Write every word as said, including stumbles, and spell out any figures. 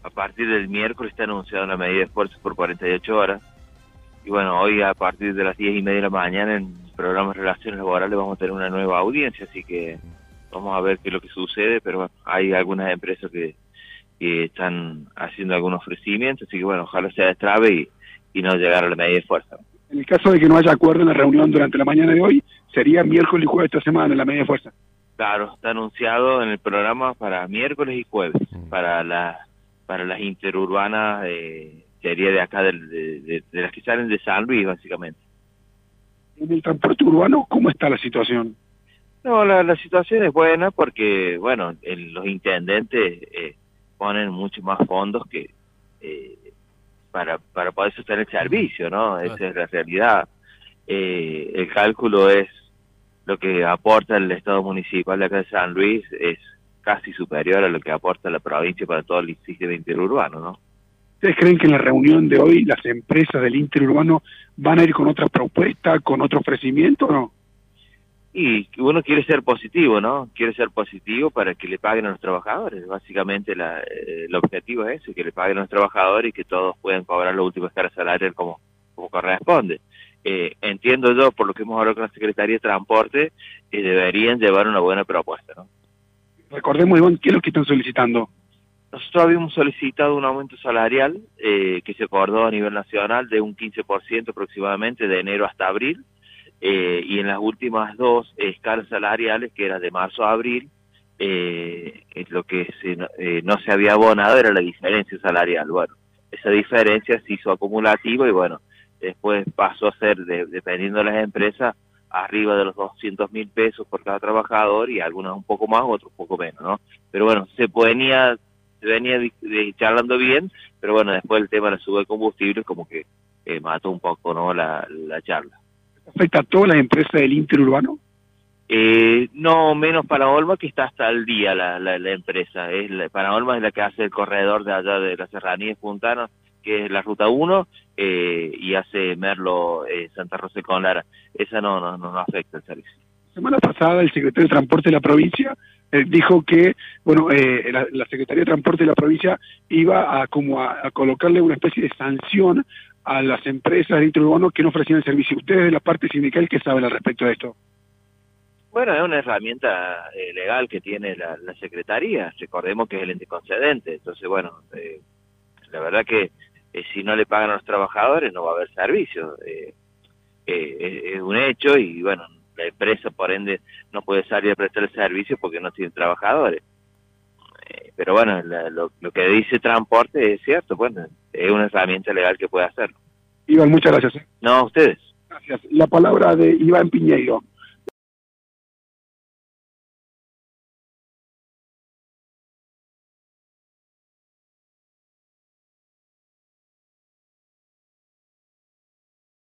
a partir del miércoles está anunciada una medida de esfuerzo por cuarenta y ocho horas. Y bueno, hoy a partir de las diez y media de la mañana en el programa de Relaciones Laborales vamos a tener una nueva audiencia, así que vamos a ver qué es lo que sucede, pero bueno, hay algunas empresas que, que están haciendo algún ofrecimiento, así que bueno, ojalá sea destrabe y, y no llegar a la medida de fuerza. En el caso de que no haya acuerdo en la reunión durante la mañana de hoy, sería miércoles y jueves de esta semana la medida de fuerza. Claro, está anunciado en el programa para miércoles y jueves, para, la, para las interurbanas, eh, sería de acá, de, de, de las que salen de San Luis, básicamente. En el transporte urbano, ¿cómo está la situación? No, la, la situación es buena porque, bueno, el, los intendentes eh, ponen mucho más fondos que eh, para, para poder sostener el servicio, ¿no? Esa es la realidad. Eh, el cálculo es lo que aporta el Estado municipal de acá de San Luis es casi superior a lo que aporta la provincia para todo el sistema interurbano, ¿no? ¿Ustedes creen que en la reunión de hoy las empresas del interurbano van a ir con otra propuesta, con otro ofrecimiento o no? Y uno quiere ser positivo, ¿no? Quiere ser positivo para que le paguen a los trabajadores. Básicamente la, eh, el objetivo es ese, que le paguen a los trabajadores y que todos puedan cobrar la última escala salarial como, como corresponde. Eh, entiendo yo, por lo que hemos hablado con la Secretaría de Transporte, que deberían llevar una buena propuesta, ¿no? Recordemos, Iván, ¿qué es lo que están solicitando? Nosotros habíamos solicitado un aumento salarial eh, que se acordó a nivel nacional de un quince por ciento aproximadamente de enero hasta abril, eh, y en las últimas dos escalas salariales, que era de marzo a abril, eh, lo que se, eh, no se había abonado era la diferencia salarial. Bueno, esa diferencia se hizo acumulativa y bueno, después pasó a ser, de, dependiendo de las empresas, arriba de los doscientos mil pesos por cada trabajador y algunas un poco más, otros un poco menos, ¿no? Pero bueno, se venía, se venía de, de, charlando bien, pero bueno, después el tema de la suba de combustible como que eh, mató un poco, ¿no?, la, la charla. ¿Afecta a todas las empresas del interurbano? Eh, no, menos Paraolma, que está hasta el día la, la, la empresa. Es la, Paraolma es la que hace el corredor de allá de la Serranía de Puntana, que es la ruta uno, eh, y hace Merlo, eh, Santa Rosa y Conlara. Esa no, no, no afecta el servicio. La semana pasada el secretario de Transporte de la provincia eh, dijo que, bueno, eh, la, la Secretaría de Transporte de la provincia iba a como a, a colocarle una especie de sanción a las empresas del interurbano que no ofrecían el servicio. ¿Ustedes de la parte sindical qué saben al respecto de esto? Bueno, es una herramienta eh, legal que tiene la, la Secretaría. Recordemos que es el ente concedente. Entonces, bueno, eh, la verdad que eh, si no le pagan a los trabajadores no va a haber servicio. Eh, eh, es un hecho y, bueno, la empresa, por ende, no puede salir a prestar el servicio porque no tiene trabajadores. Eh, pero bueno, la, lo, lo que dice transporte es cierto, bueno, es una herramienta legal que puede hacerlo. Iván, muchas gracias. No, a ustedes. Gracias. La palabra de Iván Piñeiro.